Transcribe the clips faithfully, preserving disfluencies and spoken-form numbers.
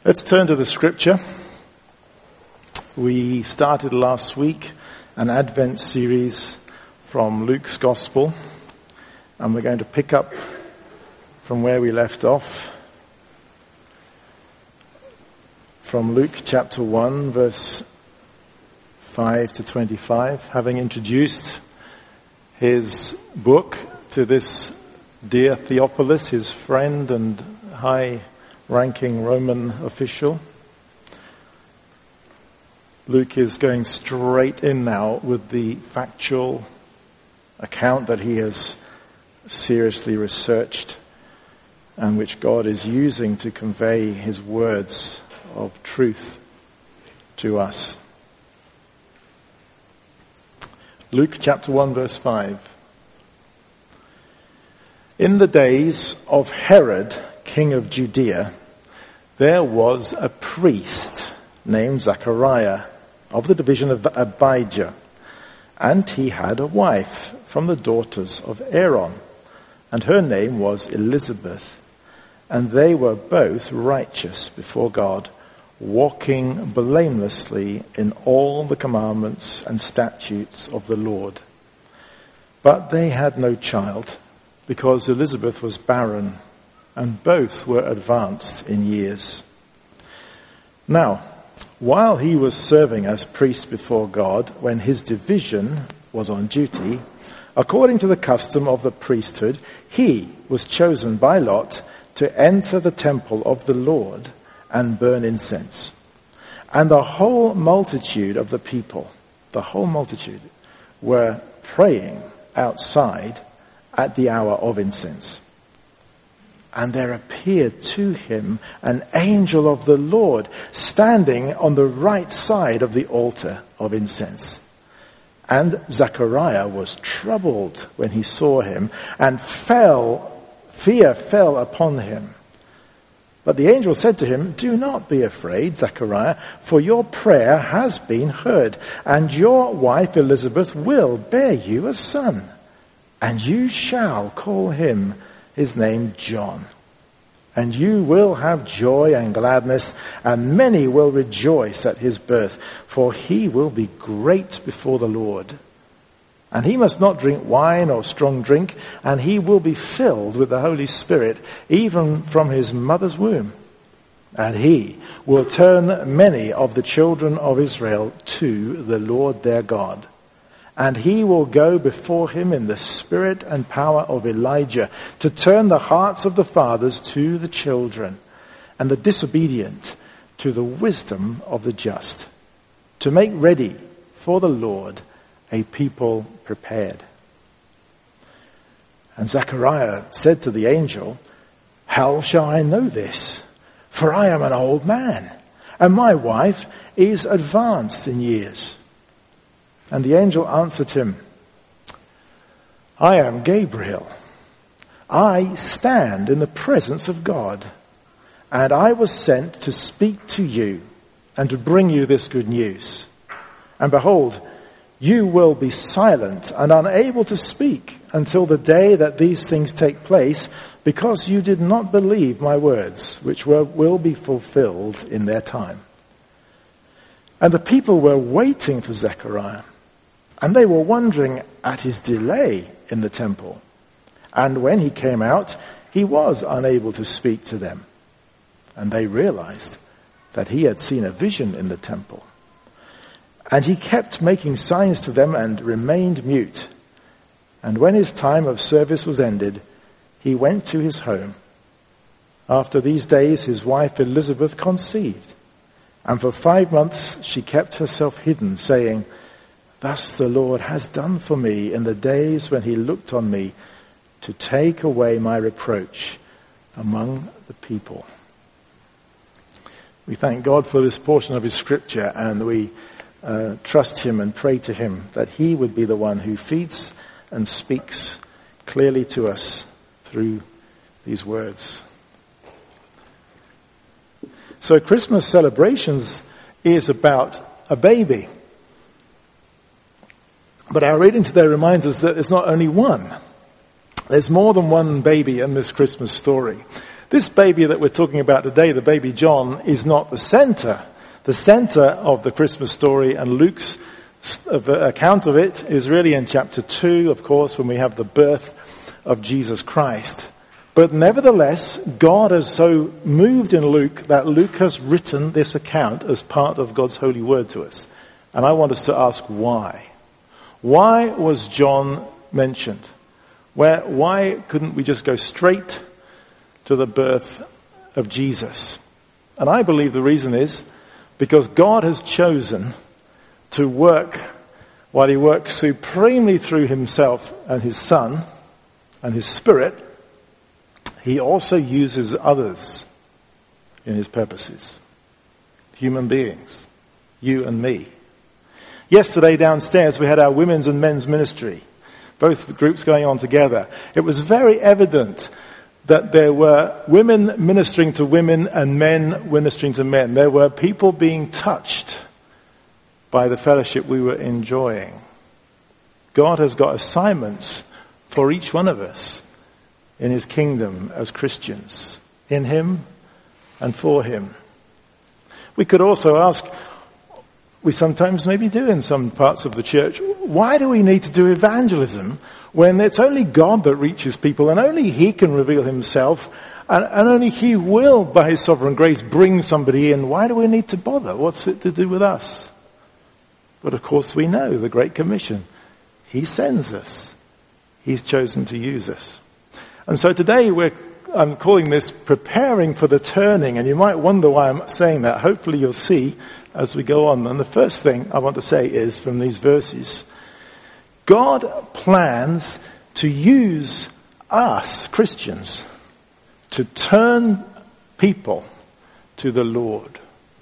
Let's turn to the scripture. We started last week an Advent series from Luke's Gospel, and we're going to pick up from where we left off, from Luke chapter one, verse five to twenty-five, having introduced his book to this dear Theophilus, his friend and high-ranking Roman official. Luke is going straight in now with the factual account that he has seriously researched and which God is using to convey his words of truth to us. Luke chapter one, verse five. In the days of Herod, king of Judea, there was a priest named Zechariah of the division of Abijah, and he had a wife from the daughters of Aaron, and her name was Elizabeth, and they were both righteous before God, walking blamelessly in all the commandments and statutes of the Lord. But they had no child, because Elizabeth was barren, and both were advanced in years. Now, while he was serving as priest before God, when his division was on duty, according to the custom of the priesthood, he was chosen by lot to enter the temple of the Lord and burn incense. And the whole multitude of the people, the whole multitude, were praying outside at the hour of incense. And there appeared to him an angel of the Lord standing on the right side of the altar of incense. And Zechariah was troubled when he saw him, and fell, fear fell upon him. But the angel said to him, "Do not be afraid, Zechariah, for your prayer has been heard, and your wife Elizabeth will bear you a son, and you shall call him his name John. And you will have joy and gladness, and many will rejoice at his birth, for he will be great before the Lord. And he must not drink wine or strong drink, and he will be filled with the Holy Spirit, even from his mother's womb. And he will turn many of the children of Israel to the Lord their God. And he will go before him in the spirit and power of Elijah, to turn the hearts of the fathers to the children, and the disobedient to the wisdom of the just, to make ready for the Lord a people prepared." And Zechariah said to the angel, "How shall I know this? For I am an old man, and my wife is advanced in years." And the angel answered him, "I am Gabriel. I stand in the presence of God, and I was sent to speak to you and to bring you this good news. And behold, you will be silent and unable to speak until the day that these things take place, because you did not believe my words, which were, will be fulfilled in their time." And the people were waiting for Zechariah, and they were wondering at his delay in the temple. And when he came out, he was unable to speak to them. And they realized that he had seen a vision in the temple. And he kept making signs to them and remained mute. And when his time of service was ended, he went to his home. After these days, his wife Elizabeth conceived. And for five months she kept herself hidden, saying, "Thus the Lord has done for me in the days when he looked on me to take away my reproach among the people." We thank God for this portion of his scripture, and we uh, trust him and pray to him that he would be the one who feeds and speaks clearly to us through these words. So Christmas celebrations is about a baby. But our reading today reminds us that it's not only one. There's more than one baby in this Christmas story. This baby that we're talking about today, the baby John, is not the center. The center of the Christmas story and Luke's account of it is really in chapter two, of course, when we have the birth of Jesus Christ. But nevertheless, God has so moved in Luke that Luke has written this account as part of God's holy word to us. And I want us to ask why. Why was John mentioned? Where, why couldn't we just go straight to the birth of Jesus? And I believe the reason is because God has chosen to work, while he works supremely through himself and his Son and his Spirit, he also uses others in his purposes. Human beings, you and me. Yesterday downstairs we had our women's and men's ministry, both groups going on together. It was very evident that there were women ministering to women and men ministering to men. There were people being touched by the fellowship we were enjoying. God has got assignments for each one of us in his kingdom as Christians, in him and for him. We could also ask, we sometimes maybe do in some parts of the church, why do we need to do evangelism when it's only God that reaches people and only he can reveal himself and, and only he will, by his sovereign grace, bring somebody in? Why do we need to bother? What's it to do with us? But of course we know the Great Commission. He sends us. He's chosen to use us. And so today we're, I'm calling this preparing for the turning, and you might wonder why I'm saying that. Hopefully you'll see as we go on. And the first thing I want to say is from these verses, God plans to use us, Christians, to turn people to the Lord.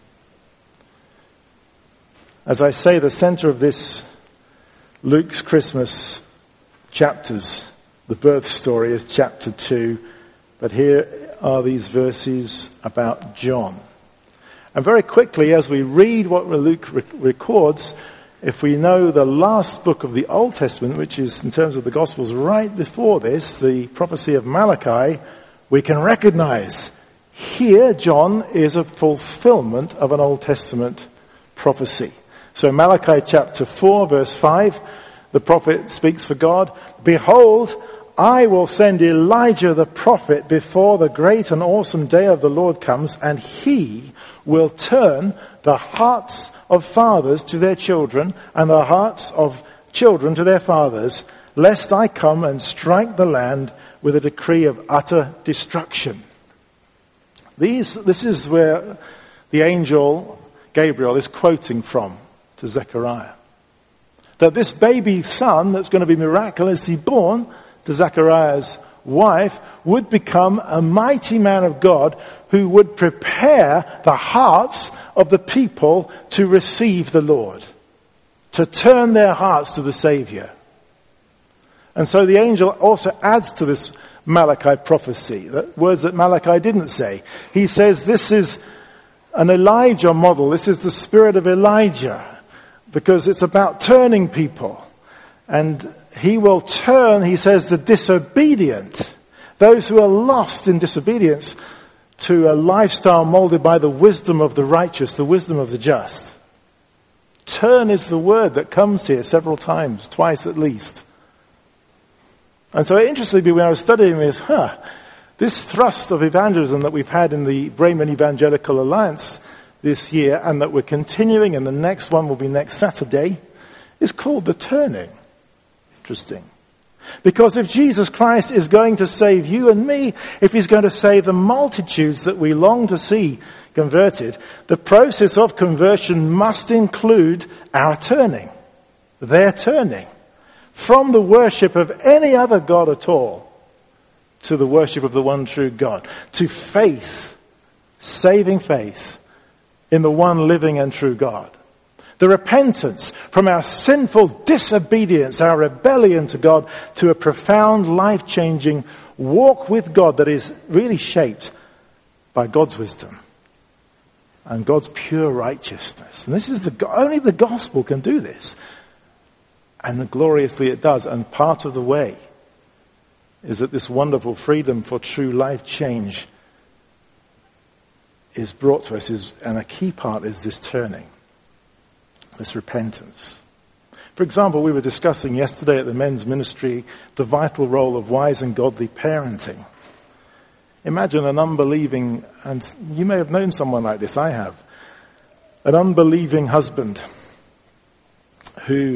As I say, the center of this Luke's Christmas chapters, the birth story, is chapter two. But here are these verses about John. And very quickly, as we read what Luke rec- records, if we know the last book of the Old Testament, which is, in terms of the Gospels, right before this, the prophecy of Malachi, we can recognize here John is a fulfillment of an Old Testament prophecy. So Malachi chapter four, verse five, the prophet speaks for God. Behold, I will send Elijah the prophet before the great and awesome day of the Lord comes, and he will turn the hearts of fathers to their children and the hearts of children to their fathers, lest I come and strike the land with a decree of utter destruction. These, this is where the angel Gabriel is quoting from to Zechariah. That this baby son that's going to be miraculously born to Zechariah's wife would become a mighty man of God who would prepare the hearts of the people to receive the Lord, to turn their hearts to the Savior. And so the angel also adds to this Malachi prophecy, that words that Malachi didn't say. He says this is an Elijah model. This is the spirit of Elijah, because it's about turning people. And he will turn, he says, the disobedient, those who are lost in disobedience, to a lifestyle molded by the wisdom of the righteous, the wisdom of the just. Turn is the word that comes here several times, twice at least. And so interestingly, when I was studying this, huh, this thrust of evangelism that we've had in the Bremen Evangelical Alliance this year, and that we're continuing, and the next one will be next Saturday, is called the turning. Interesting. Because if Jesus Christ is going to save you and me, if he's going to save the multitudes that we long to see converted, the process of conversion must include our turning, their turning, from the worship of any other god at all to the worship of the one true God, to faith, saving faith in the one living and true God. The repentance from our sinful disobedience, our rebellion to God, to a profound, life-changing walk with God that is really shaped by God's wisdom and God's pure righteousness. And this is the only the gospel can do this. And gloriously it does. And part of the way is that this wonderful freedom for true life change is brought to us, is, and a key part is this turning, this repentance. For example, we were discussing yesterday at the men's ministry the vital role of wise and godly parenting. Imagine an unbelieving, and you may have known someone like this, I have, an unbelieving husband who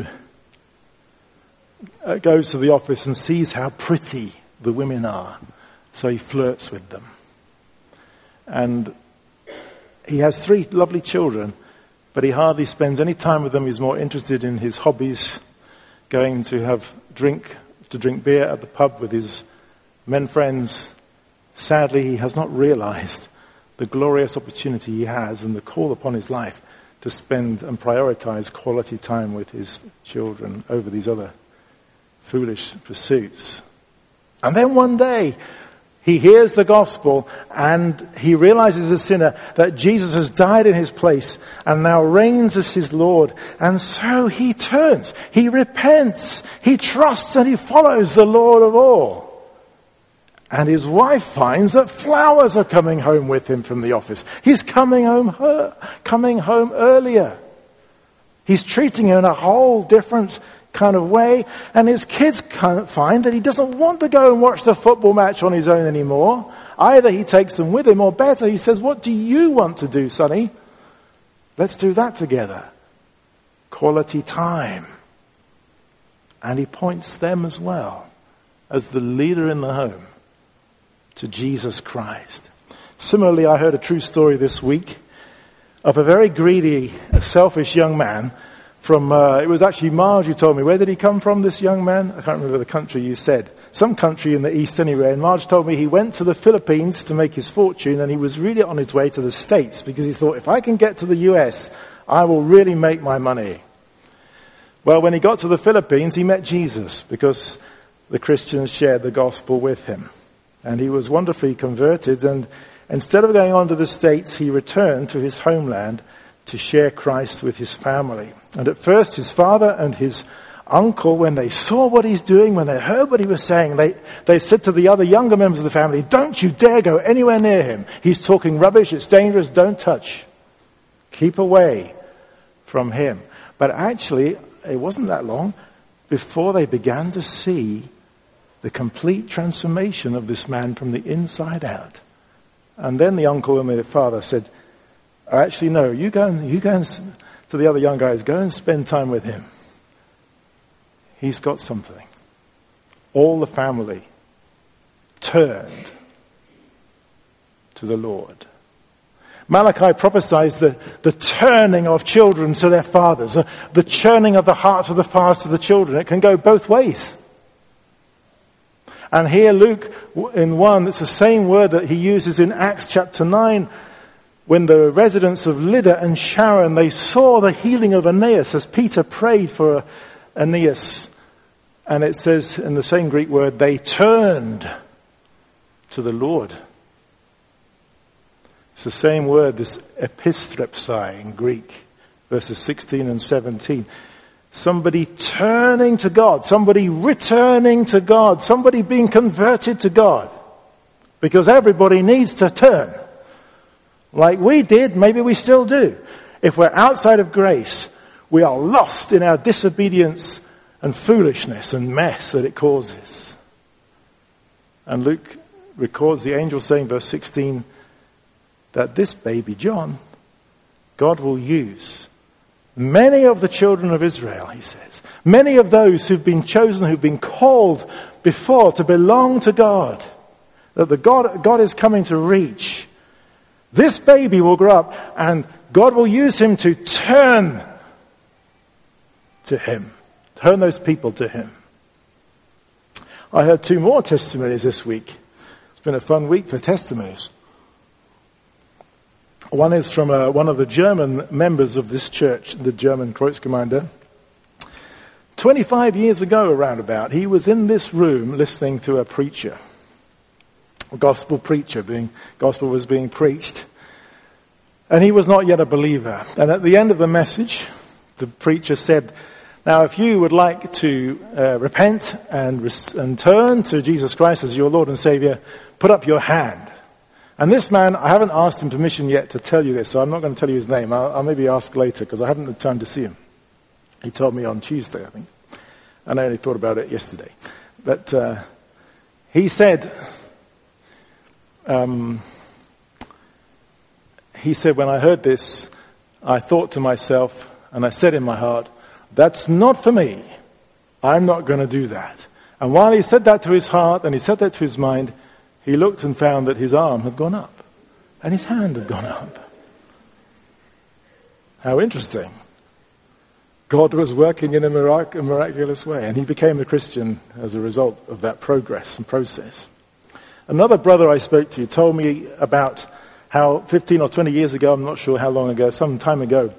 goes to the office and sees how pretty the women are, so he flirts with them. And he has three lovely children, but he hardly spends any time with them. He's more interested in his hobbies, going to have drink, to drink beer at the pub with his men friends. Sadly, he has not realized the glorious opportunity he has and the call upon his life to spend and prioritize quality time with his children over these other foolish pursuits. And then one day, he hears the gospel and he realizes as a sinner that Jesus has died in his place and now reigns as his Lord. And so he turns, he repents, he trusts and he follows the Lord of all. And his wife finds that flowers are coming home with him from the office. He's coming home, her, coming home earlier. He's treating her in a whole different kind of way, and his kids can't find that he doesn't want to go and watch the football match on his own anymore. Either he takes them with him, or better, he says, "What do you want to do, sonny? Let's do that together." Quality time. And he points them as well, as the leader in the home, to Jesus Christ. Similarly, I heard a true story this week of a very greedy, selfish young man from, uh, it was actually Marge who told me. Where did he come from, this young man? I can't remember the country you said. Some country in the east anyway. And Marge told me he went to the Philippines to make his fortune, and he was really on his way to the States because he thought, if I can get to the U S, I will really make my money. Well, when he got to the Philippines, he met Jesus because the Christians shared the gospel with him. And he was wonderfully converted, and instead of going on to the States, he returned to his homeland to share Christ with his family. And at first, his father and his uncle, when they saw what he's doing, when they heard what he was saying, they, they said to the other younger members of the family, "Don't you dare go anywhere near him. He's talking rubbish, it's dangerous, don't touch. Keep away from him." But actually, it wasn't that long before they began to see the complete transformation of this man from the inside out. And then the uncle and the father said, "Actually, no, you go and, you go and, to the other young guys, go and spend time with him. He's got something." All the family turned to the Lord. Malachi prophesies the, the turning of children to their fathers, the, the churning of the hearts of the fathers to the children. It can go both ways. And here Luke, in one, it's the same word that he uses in Acts chapter nine, when the residents of Lydda and Sharon, they saw the healing of Aeneas as Peter prayed for Aeneas. And it says in the same Greek word, they turned to the Lord. It's the same word, this epistrepsai in Greek, verses sixteen and seventeen. Somebody turning to God, somebody returning to God, somebody being converted to God. Because everybody needs to turn. Like we did, maybe we still do. If we're outside of grace, we are lost in our disobedience and foolishness and mess that it causes. And Luke records the angel saying, verse sixteen, that this baby John, God will use many of the children of Israel, he says. Many of those who've been chosen, who've been called before to belong to God. That the God, God is coming to reach. This baby will grow up and God will use him to turn to him. Turn those people to him. I heard two more testimonies this week. It's been a fun week for testimonies. One is from uh, one of the German members of this church, the German Kreuzgemeinde. twenty-five years ago, around about, he was in this room listening to a preacher, a gospel preacher, being gospel was being preached. And he was not yet a believer. And at the end of the message, the preacher said, "Now, if you would like to uh, repent and, res- and turn to Jesus Christ as your Lord and Savior, put up your hand." And this man, I haven't asked him permission yet to tell you this, so I'm not going to tell you his name. I'll, I'll maybe ask later, because I haven't had time to see him. He told me on Tuesday, I think. And I only thought about it yesterday. But uh, he said, um, he said, when I heard this, I thought to myself, and I said in my heart, that's not for me. I'm not going to do that. And while he said that to his heart, and he said that to his mind, he looked and found that his arm had gone up, and his hand had gone up. How interesting. God was working in a, mirac- a miraculous way, and he became a Christian as a result of that progress and process. Another brother I spoke to told me about how fifteen or twenty years ago, I'm not sure how long ago, some time ago,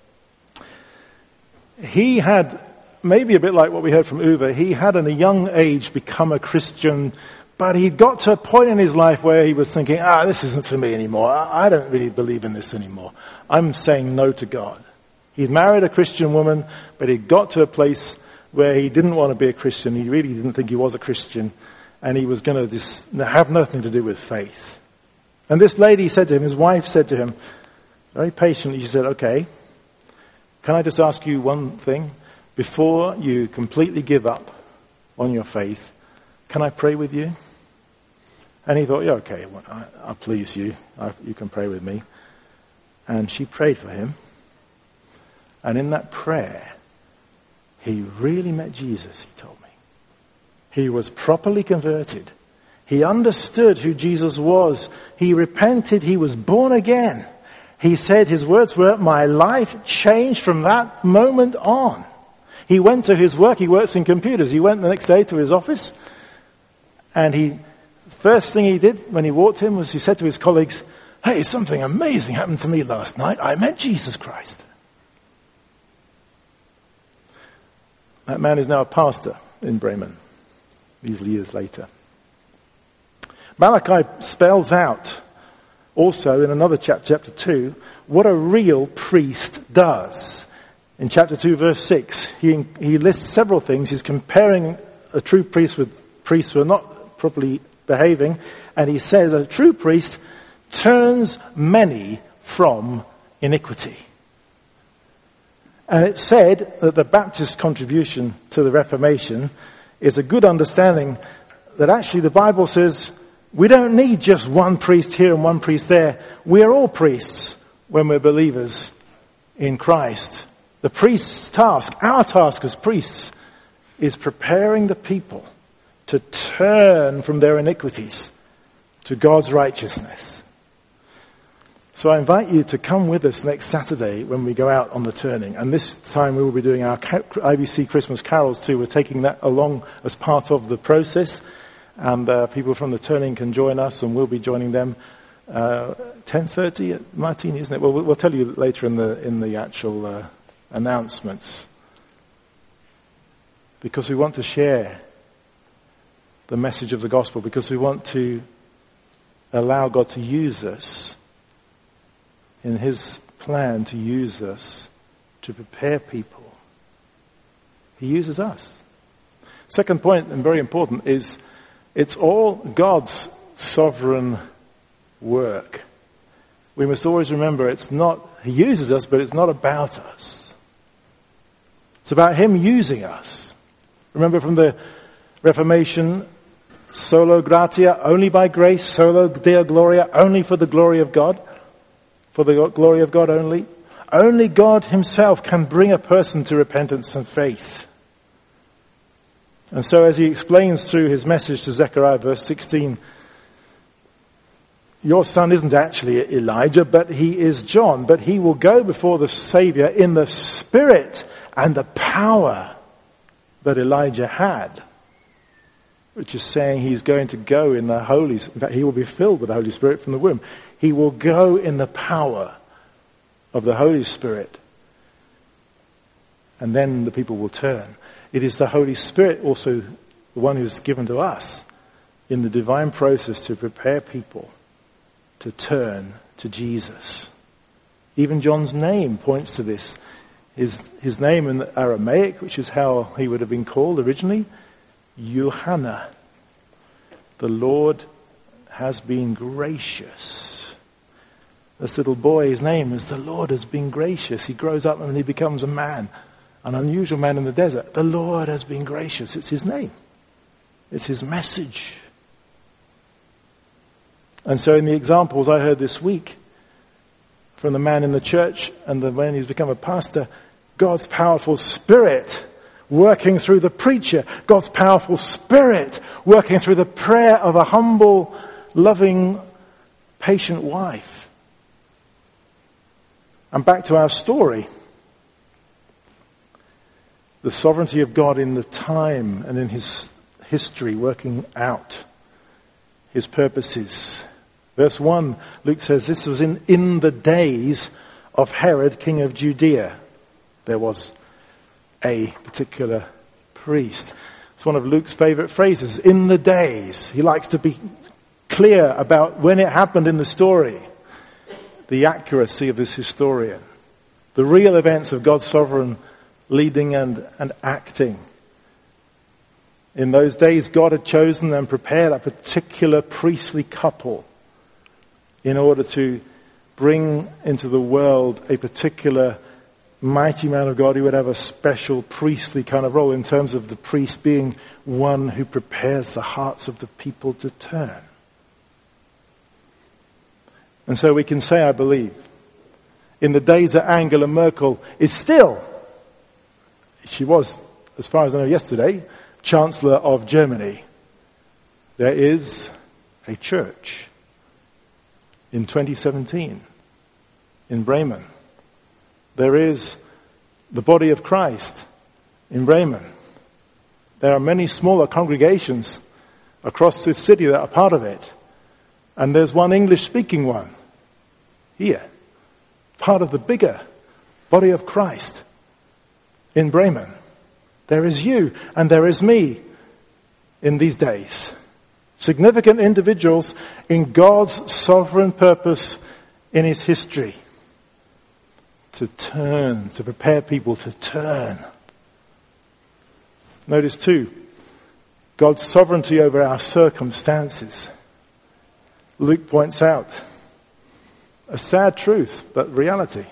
he had, maybe a bit like what we heard from Uwe, he had at a young age become a Christian, but he'd got to a point in his life where he was thinking, ah, this isn't for me anymore. I don't really believe in this anymore. I'm saying no to God. He'd married a Christian woman, but he'd got to a place where he didn't want to be a Christian. He really didn't think he was a Christian, and he was going to dis- have nothing to do with faith. And this lady said to him, his wife said to him, very patiently, she said, okay, can I just ask you one thing? Before you completely give up on your faith, can I pray with you? And he thought, yeah, okay, well, I, I'll please you. I, you can pray with me. And she prayed for him. And in that prayer, he really met Jesus, he told me. He was properly converted. He understood who Jesus was. He repented. He was born again. He said, his words were, my life changed from that moment on. He went to his work. He works in computers. He went the next day to his office. And he, first thing he did when he walked in was he said to his colleagues, hey, something amazing happened to me last night. I met Jesus Christ. That man is now a pastor in Bremen, these years later. Malachi spells out also in another chapter, chapter two, what a real priest does. In chapter two, verse six, he, he lists several things. He's comparing a true priest with priests who are not properly behaving. And he says a true priest turns many from iniquity. And it's said that the Baptist contribution to the Reformation is a good understanding that actually the Bible says we don't need just one priest here and one priest there. We're all priests when we're believers in Christ. The priest's task, our task as priests, is preparing the people to turn from their iniquities to God's righteousness. So I invite you to come with us next Saturday when we go out on the turning. And this time we will be doing our I B C Christmas carols too. We're taking that along as part of the process. And uh, people from the turning can join us, and we'll be joining them. Uh, ten thirty at Martini, isn't it? Well, we'll tell you later in the in the actual uh, announcements. Because we want to share the message of the gospel. Because we want to allow God to use us in his plan to use us to prepare people. He uses us. Second point, and very important, is it's all God's sovereign work. We must always remember it's not, he uses us, but it's not about us. It's about him using us. Remember from the Reformation, solo gratia, only by grace, solo deo gloria, only for the glory of God. For the glory of God only. Only God himself can bring a person to repentance and faith. And so as he explains through his message to Zechariah, verse sixteen, your son isn't actually Elijah, but he is John. But he will go before the Savior in the spirit and the power that Elijah had. Which is saying he's going to go in the Holy, in fact he will be filled with the Holy Spirit from the womb. He will go in the power of the Holy Spirit. And then the people will turn. It is the Holy Spirit also the one who's given to us in the divine process to prepare people to turn to Jesus. Even John's name points to this. His, his name in Aramaic, which is how he would have been called originally, Yohana. The Lord has been gracious. This little boy, his name is the Lord has been gracious. He grows up and he becomes a man, an unusual man in the desert. The Lord has been gracious. It's his name. It's his message. And so in the examples I heard this week from the man in the church and the man who's become a pastor, God's powerful Spirit working through the preacher, God's powerful Spirit working through the prayer of a humble, loving, patient wife. And back to our story. The sovereignty of God in the time and in his history working out his purposes. Verse one, Luke says, this was in, in the days of Herod, king of Judea. There was a particular priest. It's one of Luke's favorite phrases, in the days. He likes to be clear about when it happened in the story. The accuracy of this historian. The real events of God's sovereign leading and, and acting. In those days, God had chosen and prepared a particular priestly couple in order to bring into the world a particular mighty man of God who would have a special priestly kind of role in terms of the priest being one who prepares the hearts of the people to turn. And so we can say, I believe, in the days that Angela Merkel is still, she was, as far as I know yesterday, Chancellor of Germany, there is a church in twenty seventeen in Bremen. There is the body of Christ in Bremen. There are many smaller congregations across this city that are part of it. And there's one English-speaking one here, part of the bigger body of Christ in Bremen. There is you and there is me in these days. Significant individuals in God's sovereign purpose in his history. To turn, to prepare people to turn. Notice too, God's sovereignty over our circumstances. Luke points out a sad truth, but reality.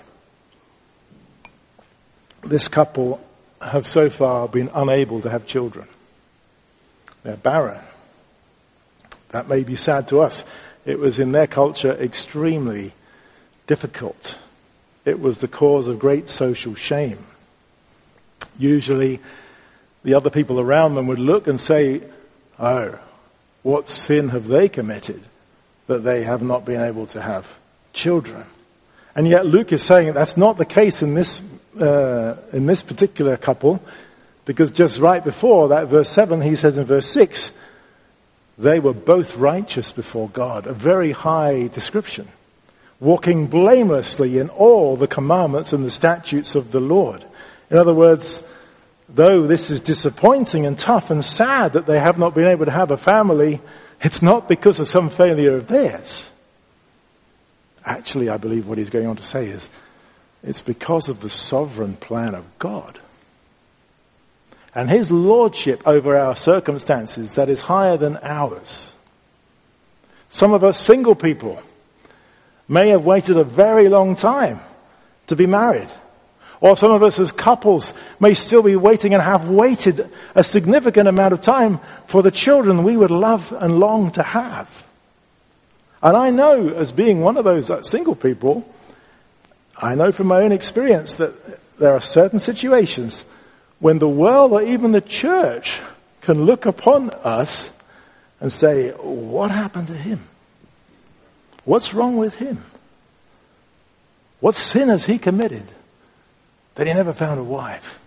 This couple have so far been unable to have children. They're barren. That may be sad to us. It was in their culture extremely difficult. It was the cause of great social shame. Usually, the other people around them would look and say, oh, what sin have they committed that they have not been able to have children? And yet Luke is saying that's not the case in this uh, in this particular couple, because just right before that, verse seven, he says in verse six, they were both righteous before God, a very high description, walking blamelessly in all the commandments and the statutes of the Lord. In other words, though this is disappointing and tough and sad that they have not been able to have a family, it's not because of some failure of theirs. Actually, I believe what he's going on to say is, it's because of the sovereign plan of God. And his lordship over our circumstances that is higher than ours. Some of us single people may have waited a very long time to be married. Or some of us as couples may still be waiting and have waited a significant amount of time for the children we would love and long to have. And I know, as being one of those single people, I know from my own experience that there are certain situations when the world or even the church can look upon us and say, what happened to him? What's wrong with him? What sin has he committed that he never found a wife?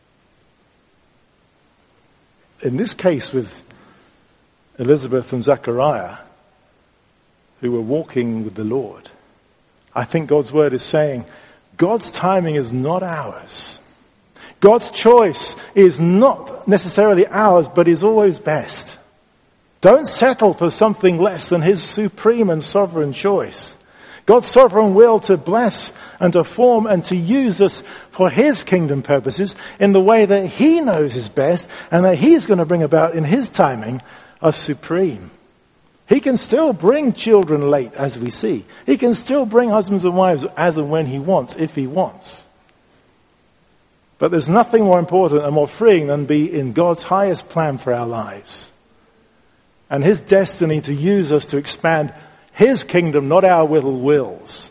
In this case with Elizabeth and Zechariah, who were walking with the Lord, I think God's word is saying, God's timing is not ours. God's choice is not necessarily ours, but is always best. Don't settle for something less than his supreme and sovereign choice. God's sovereign will to bless and to form and to use us for his kingdom purposes in the way that he knows is best and that he's going to bring about in his timing are supreme He can still bring children late, as we see. He can still bring husbands and wives as and when he wants, if he wants. But there's nothing more important and more freeing than be in God's highest plan for our lives. And his destiny to use us to expand his kingdom, not our little wills.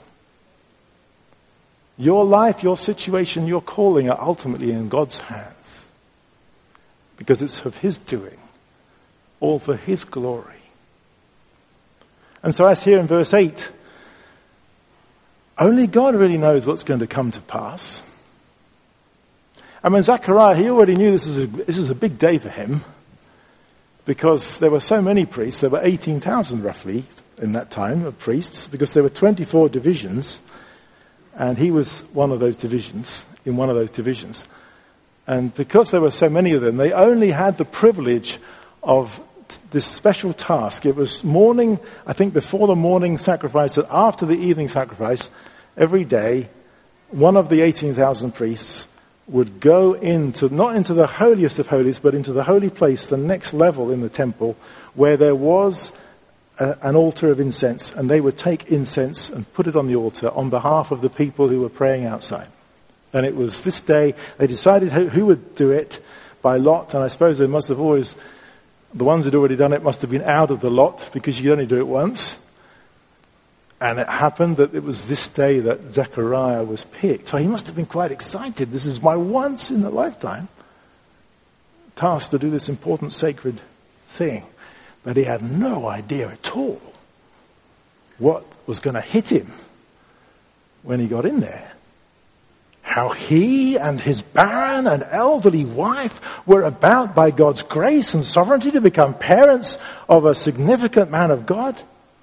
Your life, your situation, your calling are ultimately in God's hands. Because it's of his doing. All for his glory. And so as here in verse eight, only God really knows what's going to come to pass. I mean, Zechariah, he already knew this was a, this was a big day for him. Because there were so many priests, there were eighteen thousand roughly in that time of priests, because there were twenty-four divisions, and he was one of those divisions, in one of those divisions. And because there were so many of them, they only had the privilege of t- this special task. It was morning, I think before the morning sacrifice, and after the evening sacrifice, every day, one of the eighteen thousand priests would go into, not into the holiest of holies, but into the holy place, the next level in the temple, where there was a, an altar of incense, and they would take incense and put it on the altar on behalf of the people who were praying outside. And it was this day, they decided who, who would do it by lot, and I suppose they must have always, the ones who'd already done it must have been out of the lot, because you could only do it once. And it happened that it was this day that Zechariah was picked. So he must have been quite excited. This is my once in a lifetime task to do this important sacred thing. But he had no idea at all what was going to hit him when he got in there. How he and his barren and elderly wife were about by God's grace and sovereignty to become parents of a significant man of God.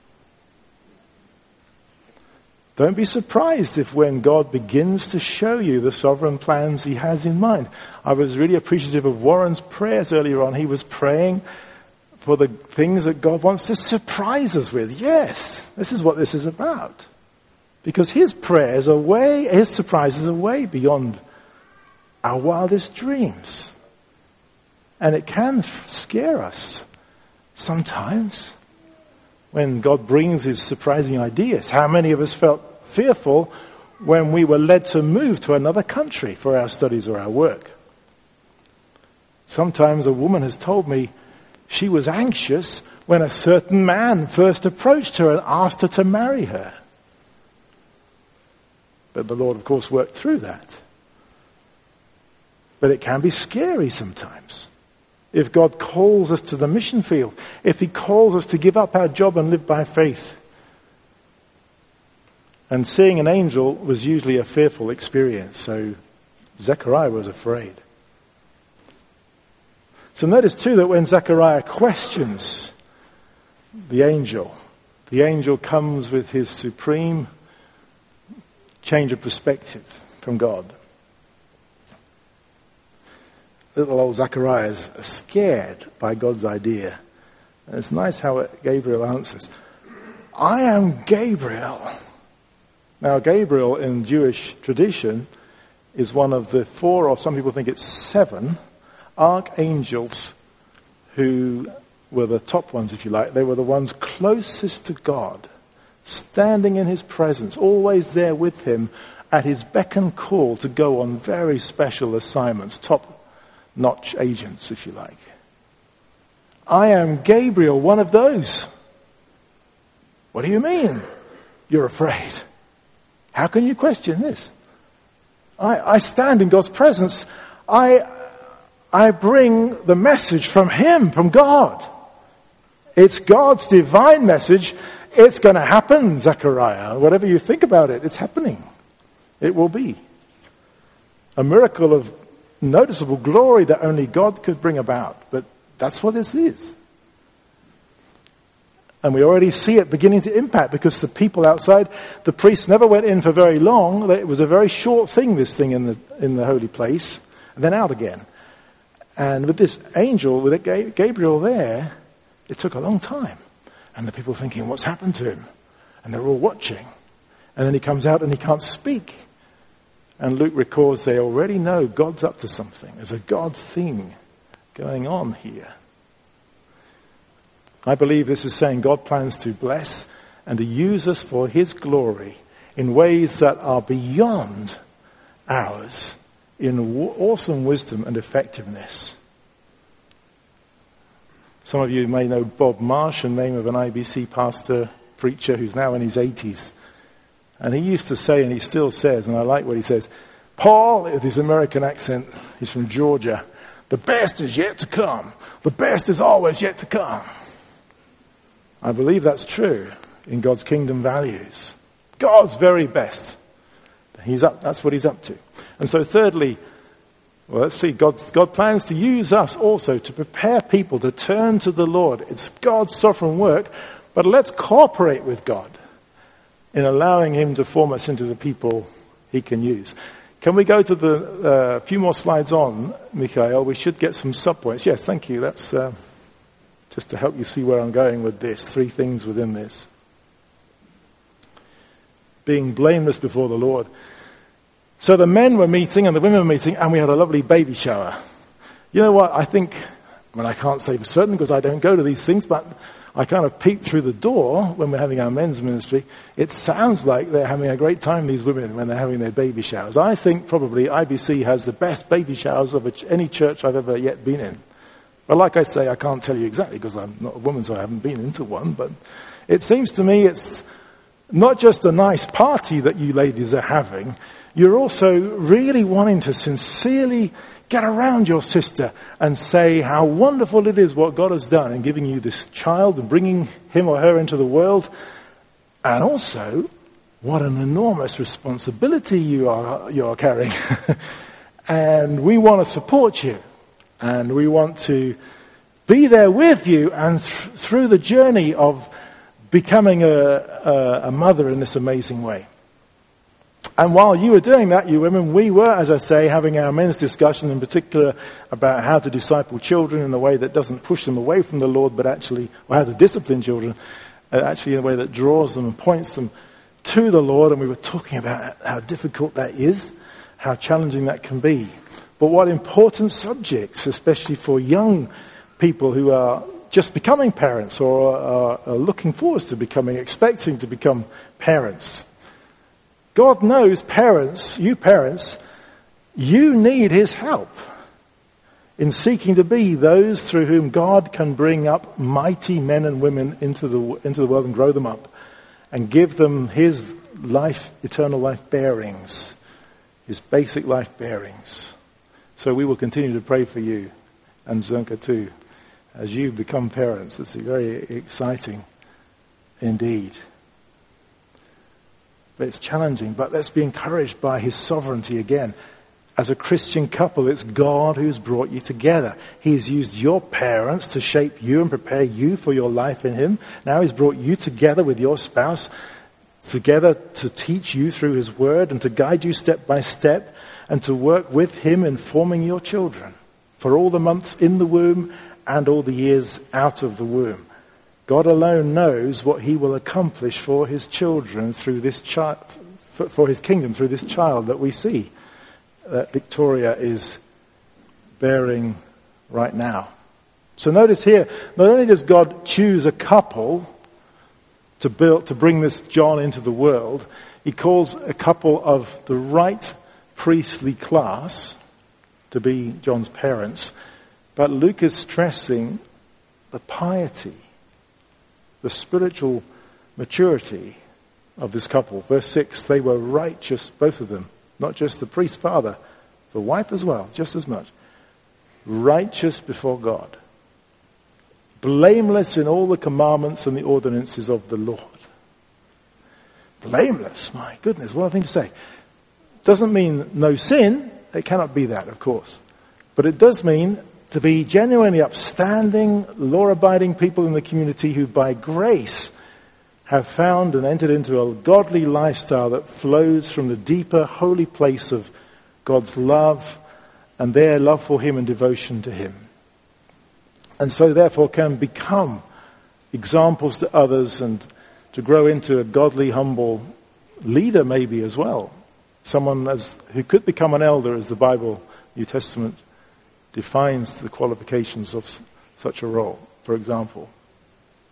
Don't be surprised if when God begins to show you the sovereign plans he has in mind. I was really appreciative of Warren's prayers earlier on. He was praying for the things that God wants to surprise us with. Yes, this is what this is about. Because his prayers are way, his surprises are way beyond our wildest dreams. And it can scare us sometimes. When God brings his surprising ideas. How many of us felt fearful when we were led to move to another country for our studies or our work? Sometimes a woman has told me she was anxious when a certain man first approached her and asked her to marry her. But the Lord, of course, worked through that. But it can be scary sometimes. If God calls us to the mission field, if he calls us to give up our job and live by faith. And seeing an angel was usually a fearful experience, so Zechariah was afraid. So notice too that when Zechariah questions the angel, the angel comes with his supreme change of perspective from God. Little old Zechariah is scared by God's idea. And it's nice how Gabriel answers. I am Gabriel. Now, Gabriel in Jewish tradition is one of the four, or some people think it's seven, archangels who were the top ones, if you like. They were the ones closest to God, standing in his presence, always there with him, at his beck and call to go on very special assignments, top notch agents, if you like. I am Gabriel, one of those. What do you mean you're afraid? How can you question this? I, I stand in God's presence. I, I bring the message from him, from God. It's God's divine message. It's going to happen, Zechariah. Whatever you think about it, it's happening. It will be. A miracle of noticeable glory that only God could bring about. But that's what this is. And we already see it beginning to impact because the people outside, the priests never went in for very long. It was a very short thing, this thing in the in the holy place, and then out again. And with this angel, with Gabriel there, it took a long time. And the people are thinking, what's happened to him? And they're all watching. And then he comes out and he can't speak. And Luke records they already know God's up to something. There's a God thing going on here. I believe this is saying God plans to bless and to use us for his glory in ways that are beyond ours, in awesome wisdom and effectiveness. Some of you may know Bob Marsh, the name of an I B C pastor, preacher who's now in his eighties. And he used to say, and he still says, and I like what he says, Paul, with his American accent, he's from Georgia, the best is yet to come. The best is always yet to come. I believe that's true in God's kingdom values. God's very best. He's up, that's what he's up to. And so thirdly, well, let's see, God, God plans to use us also to prepare people to turn to the Lord. It's God's sovereign work, but let's cooperate with God in allowing him to form us into the people he can use. Can we go to the uh, few more slides on, Mikhail? We should get some subpoints. Yes, thank you. That's uh, just to help you see where I'm going with this. Three things within this. Being blameless before the Lord. So the men were meeting and the women were meeting, and we had a lovely baby shower. You know what? I think, I mean, I can't say for certain because I don't go to these things, but I kind of peeked through the door when we're having our men's ministry. It sounds like they're having a great time, these women, when they're having their baby showers. I think probably I B C has the best baby showers of any church I've ever yet been in. But like I say, I can't tell you exactly because I'm not a woman, so I haven't been into one. But it seems to me it's not just a nice party that you ladies are having. You're also really wanting to sincerely get around your sister and say how wonderful it is what God has done in giving you this child and bringing him or her into the world. And also, what an enormous responsibility you are, you are carrying. And we want to support you. And we want to be there with you and th- through the journey of becoming a, a, a mother in this amazing way. And while you were doing that, you women, we were, as I say, having our men's discussion in particular about how to disciple children in a way that doesn't push them away from the Lord, but actually, or how to discipline children, uh, actually in a way that draws them and points them to the Lord. And we were talking about how difficult that is, how challenging that can be. But what important subjects, especially for young people who are just becoming parents or are, are looking forward to becoming, expecting to become parents. God knows parents, you parents, you need his help in seeking to be those through whom God can bring up mighty men and women into the, into the world and grow them up and give them his life, eternal life bearings, his basic life bearings. So we will continue to pray for you and Zunka too as you become parents. It's very exciting indeed. But it's challenging, but let's be encouraged by his sovereignty again. As a Christian couple, it's God who's brought you together. He's used your parents to shape you and prepare you for your life in him. Now he's brought you together with your spouse, together to teach you through his word and to guide you step by step and to work with him in forming your children for all the months in the womb and all the years out of the womb. God alone knows what he will accomplish for his children through this child, for his kingdom through this child that we see that Victoria is bearing right now. So notice here, not only does God choose a couple to build, to bring this John into the world, he calls a couple of the right priestly class to be John's parents, but Luke is stressing the piety, the spiritual maturity of this couple. Verse six, they were righteous, both of them. Not just the priest father, the wife as well, just as much. Righteous before God. Blameless in all the commandments and the ordinances of the Lord. Blameless, my goodness, what a thing to say. Doesn't mean no sin. It cannot be that, of course. But it does mean to be genuinely upstanding, law-abiding people in the community who by grace have found and entered into a godly lifestyle that flows from the deeper, holy place of God's love and their love for him and devotion to him. And so therefore can become examples to others and to grow into a godly, humble leader maybe as well. Someone as who could become an elder, as the Bible, New Testament, defines the qualifications of such a role, for example.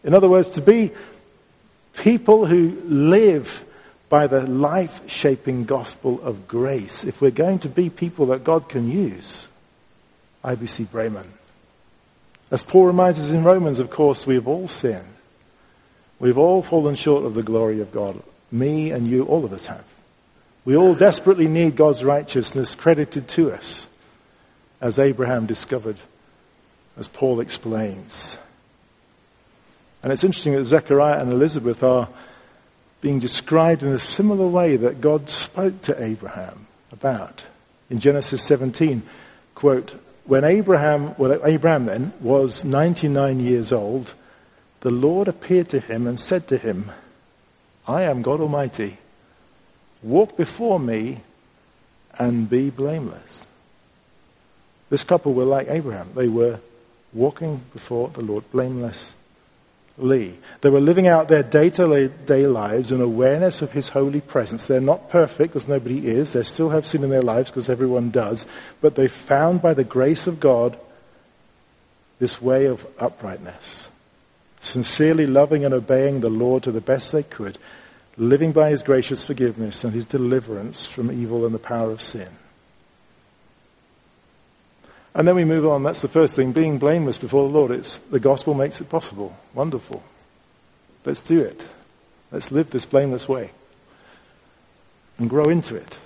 In other words, to be people who live by the life-shaping gospel of grace, if we're going to be people that God can use, I B C Bremen. As Paul reminds us in Romans, of course, we have all sinned. We've all fallen short of the glory of God. Me and you, all of us have. We all desperately need God's righteousness credited to us, as Abraham discovered, as Paul explains. And it's interesting that Zechariah and Elizabeth are being described in a similar way that God spoke to Abraham about. In Genesis seventeen, quote, when Abraham, well, Abraham then was ninety-nine years old, the Lord appeared to him and said to him, I am God Almighty. Walk before me and be blameless. This couple were like Abraham. They were walking before the Lord blamelessly. They were living out their day-to-day lives in awareness of his holy presence. They're not perfect, because nobody is. They still have sin in their lives, because everyone does. But they found by the grace of God this way of uprightness. Sincerely loving and obeying the Lord to the best they could, living by his gracious forgiveness and his deliverance from evil and the power of sin. And then we move on. That's the first thing, being blameless before the Lord. It's the gospel makes it possible. Wonderful. Let's do it. Let's live this blameless way and grow into it.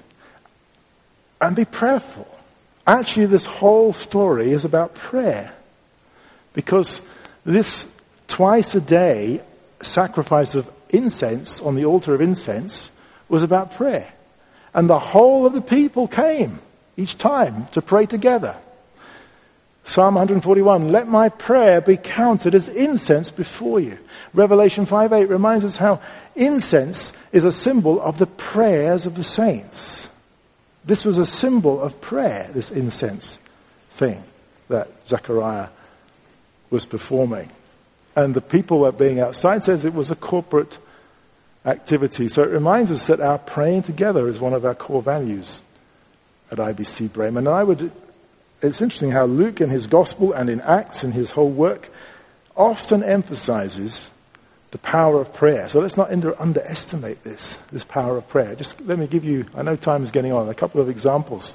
And be prayerful. Actually, this whole story is about prayer, because this twice a day sacrifice of incense on the altar of incense was about prayer. And the whole of the people came each time to pray together. Psalm one forty-one, let my prayer be counted as incense before you. Revelation five eight reminds us how incense is a symbol of the prayers of the saints. This was a symbol of prayer, this incense thing that Zechariah was performing. And the people that being outside says it was a corporate activity. So it reminds us that our praying together is one of our core values at I B C Bremen. And I would... It's interesting how Luke in his gospel and in Acts and his whole work often emphasizes the power of prayer. So let's not under, underestimate this, this power of prayer. Just let me give you, I know time is getting on, a couple of examples.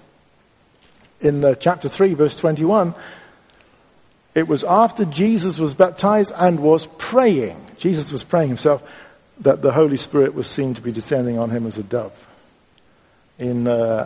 In uh, chapter three, verse twenty-one, it was after Jesus was baptized and was praying, Jesus was praying himself, that the Holy Spirit was seen to be descending on him as a dove. In uh,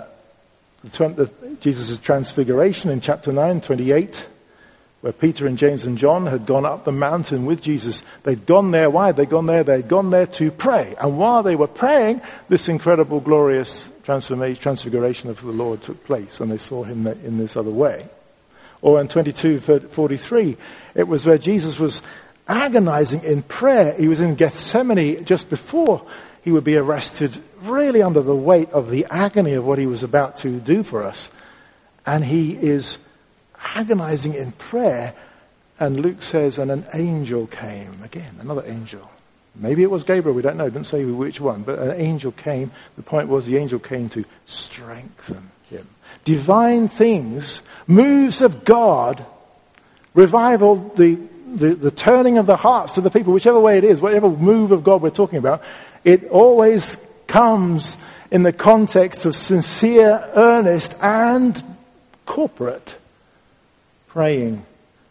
Jesus' transfiguration in chapter nine, twenty-eight, where Peter and James and John had gone up the mountain with Jesus. They'd gone there. Why had they gone there? They'd gone there to pray. And while they were praying, this incredible, glorious transformation, transfiguration of the Lord took place, and they saw him in this other way. Or in twenty-two forty-three, it was where Jesus was agonizing in prayer. He was in Gethsemane just before he would be arrested, really under the weight of the agony of what he was about to do for us. And he is agonizing in prayer. And Luke says, and an angel came. Again, another angel. Maybe it was Gabriel, we don't know. It didn't say which one. But an angel came. The point was the angel came to strengthen him. Divine things, moves of God, revival, the, the, the turning of the hearts of the people, whichever way it is, whatever move of God we're talking about, it always comes in the context of sincere, earnest, and corporate praying.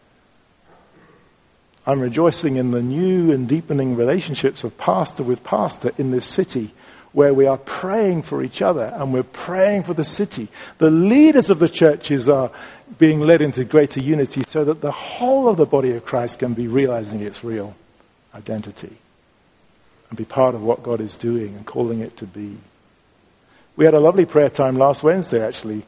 I'm rejoicing in the new and deepening relationships of pastor with pastor in this city, where we are praying for each other and we're praying for the city. The leaders of the churches are being led into greater unity so that the whole of the body of Christ can be realizing its real identity and be part of what God is doing and calling it to be. We had a lovely prayer time last Wednesday, actually,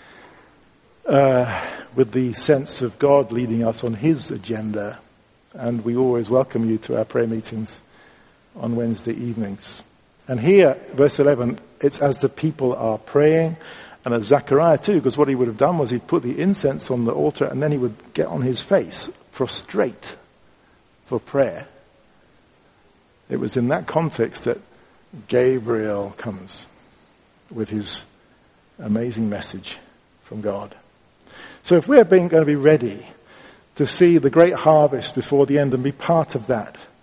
uh, with the sense of God leading us on his agenda. And we always welcome you to our prayer meetings on Wednesday evenings. And here, verse eleven, it's as the people are praying, and as Zechariah too, because what he would have done was he'd put the incense on the altar and then he would get on his face, prostrate for prayer. It was in that context that Gabriel comes with his amazing message from God. So if we're being, going to be ready to see the great harvest before the end and be part of that,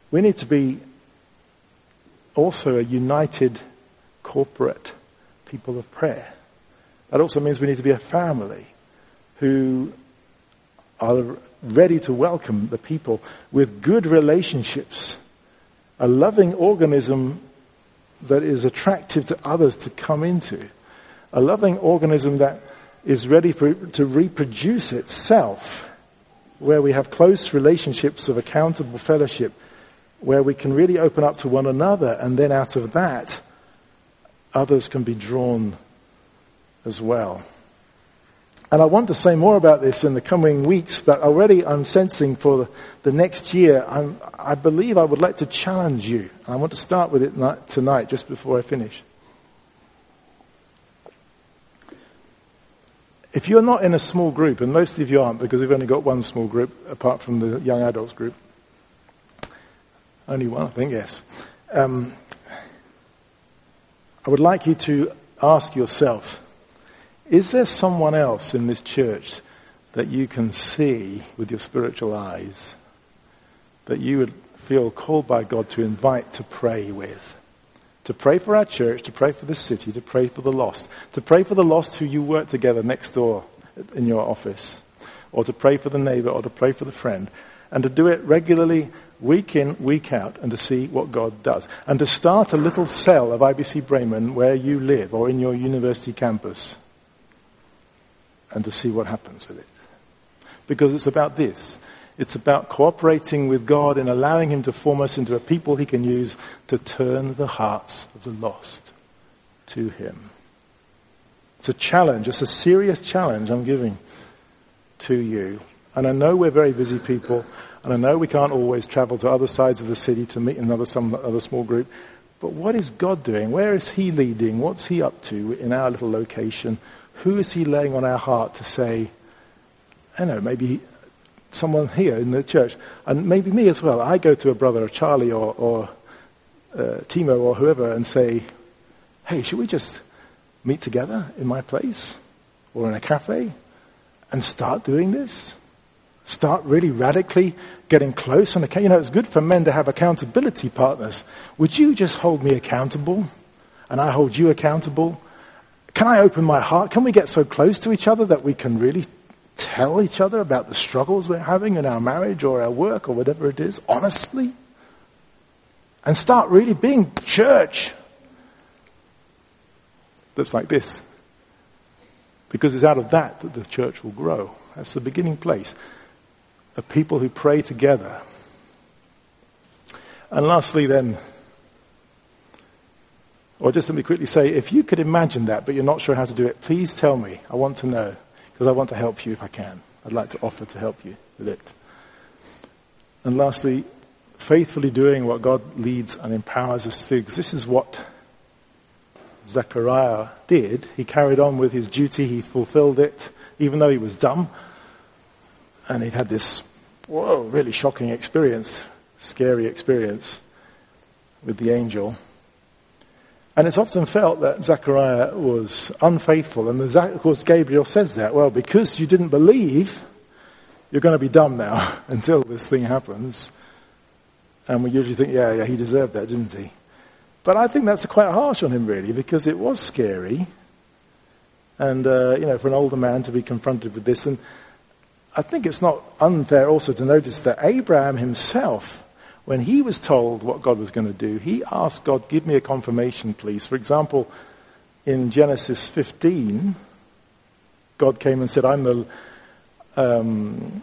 we need to be also a united corporate people of prayer. That also means we need to be a family who are ready to welcome the people with good relationships, a loving organism that is attractive to others to come into, a loving organism that is ready for, to reproduce itself, where we have close relationships of accountable fellowship, where we can really open up to one another, and then out of that, others can be drawn as well. And I want to say more about this in the coming weeks, but already I'm sensing for the, the next year, I'm, I believe I would like to challenge you. And I want to start with it tonight, just before I finish. If you're not in a small group, and most of you aren't because we've only got one small group apart from the young adults group. Only one, I think, yes. Um, I would like you to ask yourself, is there someone else in this church that you can see with your spiritual eyes that you would feel called by God to invite to pray with? To pray for our church, to pray for the city, to pray for the lost. To pray for the lost who you work together next door in your office. Or to pray for the neighbor, or to pray for the friend. And to do it regularly, week in, week out, and to see what God does. And to start a little cell of I B C Bremen where you live, or in your university campus. And to see what happens with it. Because it's about this. It's about cooperating with God and allowing him to form us into a people he can use to turn the hearts of the lost to him. It's a challenge. It's a serious challenge I'm giving to you. And I know we're very busy people, and I know we can't always travel to other sides of the city to meet another some other small group. But what is God doing? Where is he leading? What's he up to in our little location? Who is he laying on our heart to say, I don't know, maybe someone here in the church, and maybe me as well. I go to a brother, or Charlie, or, or uh, Timo, or whoever, and say, hey, should we just meet together in my place, or in a cafe, and start doing this? Start really radically getting close. And, you know, it's good for men to have accountability partners. Would you just hold me accountable, and I hold you accountable? Can I open my heart? Can we get so close to each other that we can really tell each other about the struggles we're having in our marriage or our work or whatever it is, honestly? And start really being church that's like this. Because it's out of that that the church will grow. That's the beginning place. Of people who pray together. And lastly then, or just let me quickly say, if you could imagine that, but you're not sure how to do it, please tell me. I want to know, because I want to help you if I can. I'd like to offer to help you with it. And lastly, faithfully doing what God leads and empowers us to do, because this is what Zechariah did. He carried on with his duty, he fulfilled it, even though he was dumb. And he'd had this, whoa, really shocking experience, scary experience with the angel. And it's often felt that Zechariah was unfaithful. And of course, Gabriel says that. Well, because you didn't believe, you're going to be dumb now until this thing happens. And we usually think, yeah, yeah, he deserved that, didn't he? But I think that's quite harsh on him, really, because it was scary. And, uh, you know, for an older man to be confronted with this. And I think it's not unfair also to notice that Abraham himself, when he was told what God was going to do, he asked God, give me a confirmation, please. For example, in Genesis fifteen, God came and said, I'm the, um,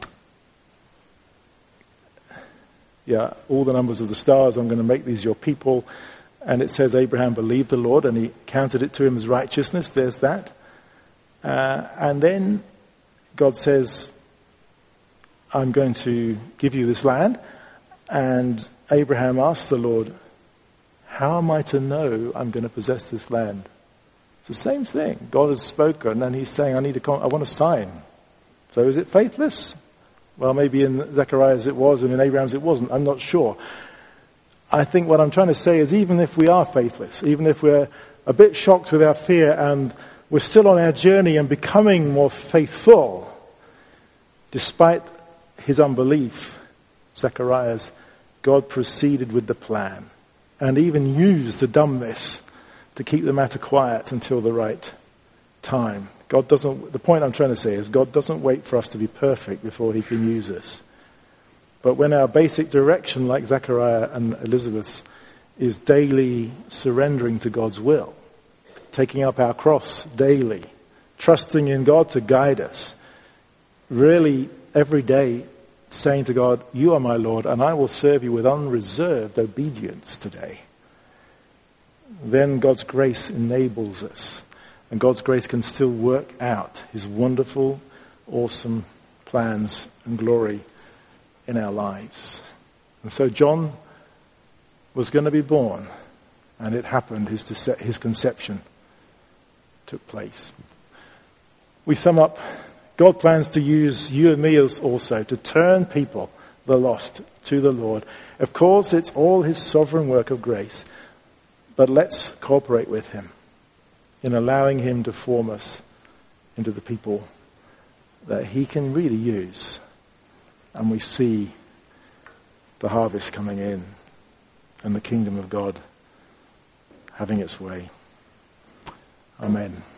yeah, all the numbers of the stars, I'm going to make these your people. And it says Abraham believed the Lord and he counted it to him as righteousness. There's that. Uh, and then God says, I'm going to give you this land. And Abraham asked the Lord, how am I to know I'm going to possess this land? It's the same thing. God has spoken and he's saying, I need a con- I want a sign. So is it faithless? Well, maybe in Zechariah's it was and in Abraham's it wasn't. I'm not sure. I think what I'm trying to say is even if we are faithless, even if we're a bit shocked with our fear and we're still on our journey and becoming more faithful, despite his unbelief, Zechariah's, God proceeded with the plan and even used the dumbness to keep the matter quiet until the right time. God doesn't, the point I'm trying to say is God doesn't wait for us to be perfect before he can use us. But when our basic direction, like Zechariah and Elizabeth's, is daily surrendering to God's will, taking up our cross daily, trusting in God to guide us, really every day saying to God, you are my Lord, and I will serve you with unreserved obedience today, then God's grace enables us. And God's grace can still work out his wonderful, awesome plans and glory in our lives. And so John was going to be born, and it happened. His, dece- his conception took place. We sum up, God plans to use you and me also to turn people, the lost, to the Lord. Of course, it's all his sovereign work of grace, but let's cooperate with him in allowing him to form us into the people that he can really use. And we see the harvest coming in and the kingdom of God having its way. Amen.